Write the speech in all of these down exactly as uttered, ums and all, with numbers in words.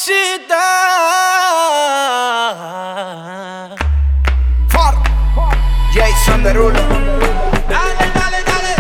mamacita. Far Jason Derulo. Dale, dale, dale.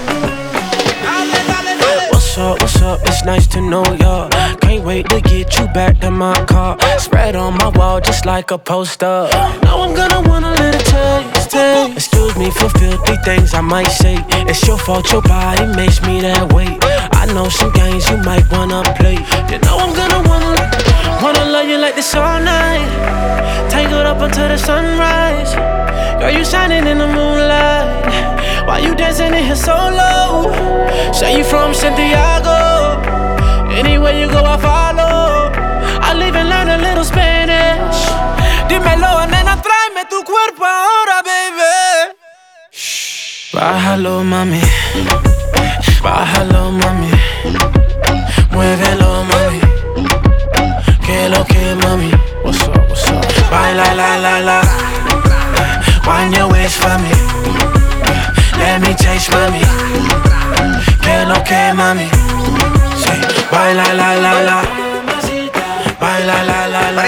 Dale, dale, dale. What's up, what's up? It's nice to know ya. Can't wait to get you back to my car. Spread on my wall just like a poster. Now I'm gonna want a little taste, taste. Excuse me for filthy things I might say. It's your fault, your body makes me that way. I know some games you might wanna play. You know I'm gonna wanna, wanna love you like this all night. Tangled up until the sunrise. Girl, you shining in the moonlight. Why you dancing in here so low? Say you from Santiago. Anywhere you go, I follow. I'll even learn a little Spanish. Dímelo, nena, tráeme tu cuerpo ahora, baby. Shh. Bájalo, mami. Bájalo, mami. Muévelo, mami. Que lo que, mami. What's up, what's up? Baila, la, la, la. Wind your waist for me. Let me taste, mami. Que lo que, mami. Say, baila, la, la, la. Baila, la, la, la.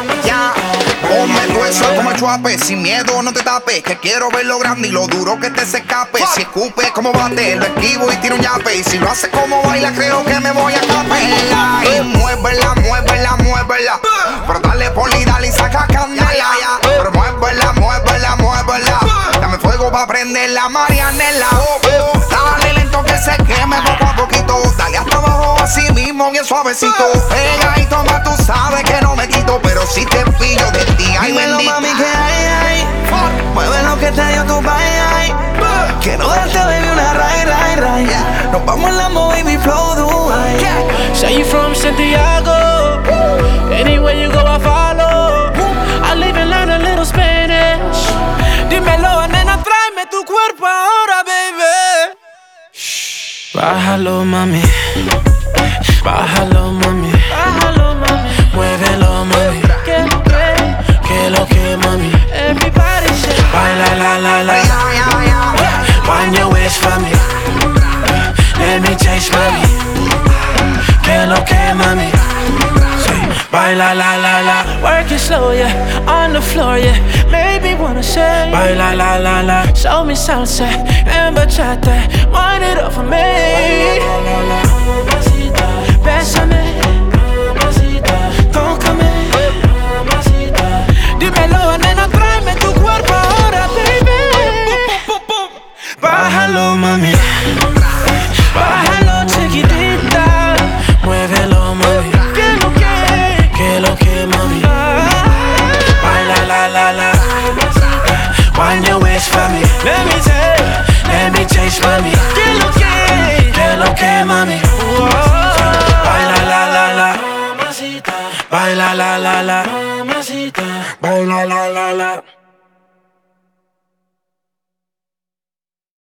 Ponme tu eso como chuape, sin miedo no te tapes. Que quiero ver lo grande y lo duro que te se escape. Si escupe como bate, lo esquivo y tiro un yape. Y si lo hace como baila, creo que me voy a capela. Y muévela, muévela, muévela. Pero dale poli, dale y saca candela. Pero muévela, muévela, muévela. Dame fuego pa' prender la Marianela. Dale lento que se queme poco a poquito. Dale hasta abajo así mismo, bien suavecito. Pega y toma, tú sabes que no me quito. Pero si te pillo de ti, ay dímelo, bendita. mami, que hay, hay. Mueve lo que te dio tu bye, ay. Quiero darte, baby, una ray, ray, ray. Nos vamos en Lambo, baby, flow Dubai. Say you from Santiago. Anywhere you go, I follow. I'll even learn a little Spanish. Dímelo, nena, tráeme tu cuerpo ahora, baby. Shh. Bájalo, mami. Bájalo, mami. Bájalo, mami. Muévelo, mami. Que lo que, que lo que, mami. Everybody say, baila, la, la, la. Wind your waist for me. Let me taste, mami. Que lo que, mami. Say, baila, la, la, la. Work it slow, yeah. On the floor, yeah. Maybe wanna say, baila, la, la, la. Show me salsa and bachata. Wind it up for me. Mamacita, bésame. Mamacita, tócame. Mamacita, dímelo, nena, tráeme tu cuerpo ahora, baby. Bájalo, mami. Bájalo, chiquitita. Muévelo, mami. Que lo que, que lo que, mami. Baila, la, la, la. Wind your waist for me. Let me take, let me taste, mami. Que lo que, que lo que, mami. Baila, la, la, la. Baila, la, la, la. Baila, la, la, la.